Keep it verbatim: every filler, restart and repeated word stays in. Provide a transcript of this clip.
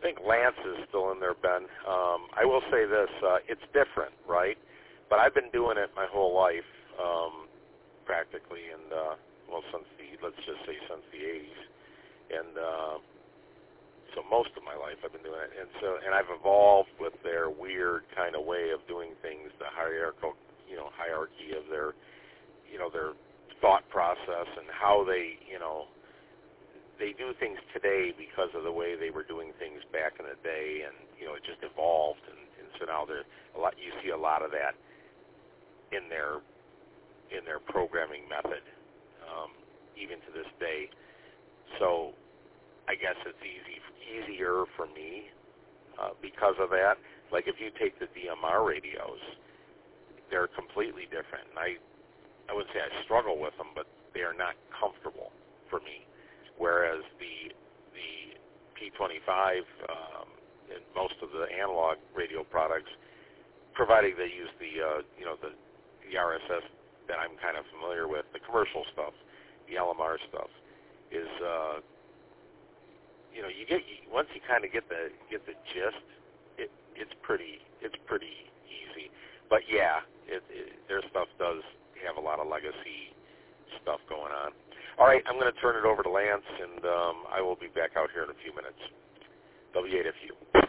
think Lance is still in there, Ben. Um, I will say this, uh, it's different, right? But I've been doing it my whole life, um, practically, and, uh, well, since the, let's just say since the eighties. And uh, so most of my life I've been doing it. And so, and I've evolved with their weird kind of way of doing things, the hierarchical, you know, hierarchy of their, you know, their thought process and how they, you know, they do things today because of the way they were doing things back in the day, and you know, it just evolved, and, and so now there a lot. You see a lot of that in their in their programming method, um, even to this day. So I guess it's easy easier for me uh, because of that. Like if you take the D M R radios, they're completely different. And I I wouldn't say I struggle with them, but they are not comfortable for me. Whereas the the P twenty-five um, and most of the analog radio products, providing they use the uh, you know the, the R S S that I'm kind of familiar with, the commercial stuff, the L M R stuff, is uh, you know you get you, once you kind of get the get the gist, it it's pretty it's pretty easy. But yeah, it, it, their stuff does have a lot of legacy stuff going on. All right, I'm going to turn it over to Lance, and um, I will be back out here in a few minutes. W eight F U.